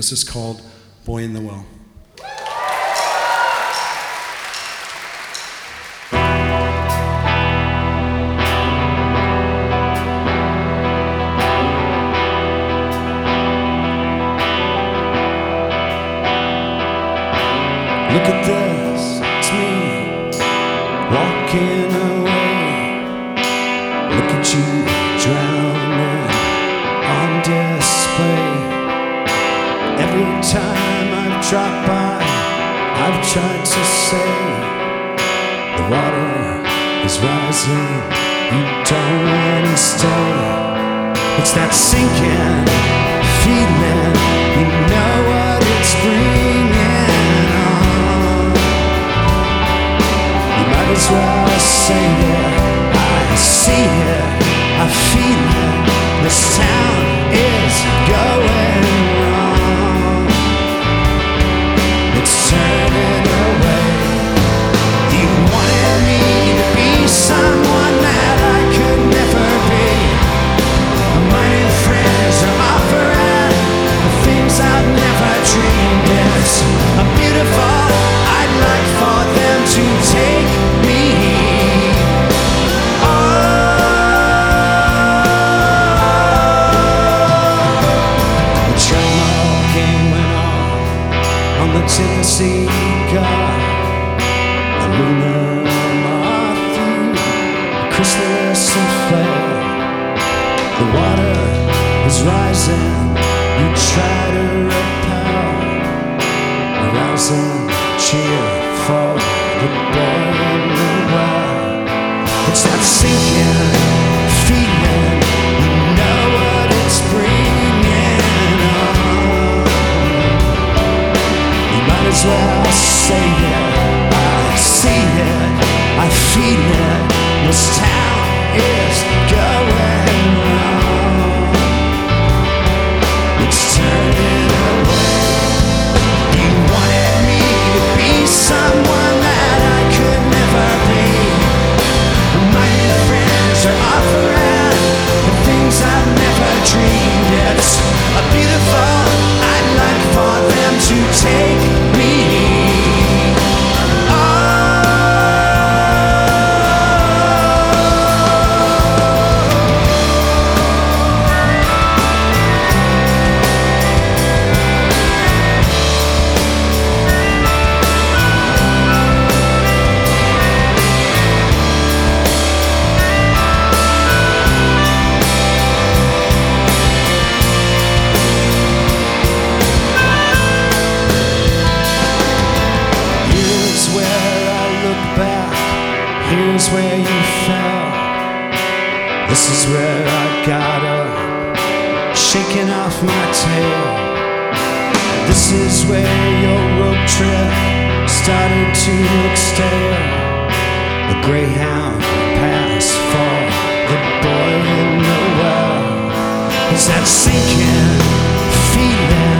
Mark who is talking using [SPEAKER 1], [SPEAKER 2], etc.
[SPEAKER 1] This is called Boy in the Well. Look at this, it's me walking away. Look at you drowning on display. Every time I've dropped by, I've tried to say, the water is rising, you don't wanna stay. It's that sinking feeling, you know what it's bringing on. You might as well say it, I see it, I feel it, this town is going wrong. It's turning away. You wanted me to be someone that I could never be. Reminding friends I'm offering the things I've never dreamed. It's a beautiful, I'd like for them to take me. The drama game went on the Tennessee Guard. The lunar moth through the chrysalis and flare. The water is rising, you try to repel. A rousing cheer for the boy in the well. It's that sinking feeling, you know what it's bringing on. You might as well say it, I see it, I feel it, this town is going wrong. It's turning away. You wanted me to be someone that I could never be. My new friends are offering the things I've never dreamed. It's a beautiful, I'd like for them to take me. Here's where you fell. This is where I got up, shaking off my tail. This is where your road trip started to look stale. A greyhound passed for the boy in the well. It's that sinking feeling.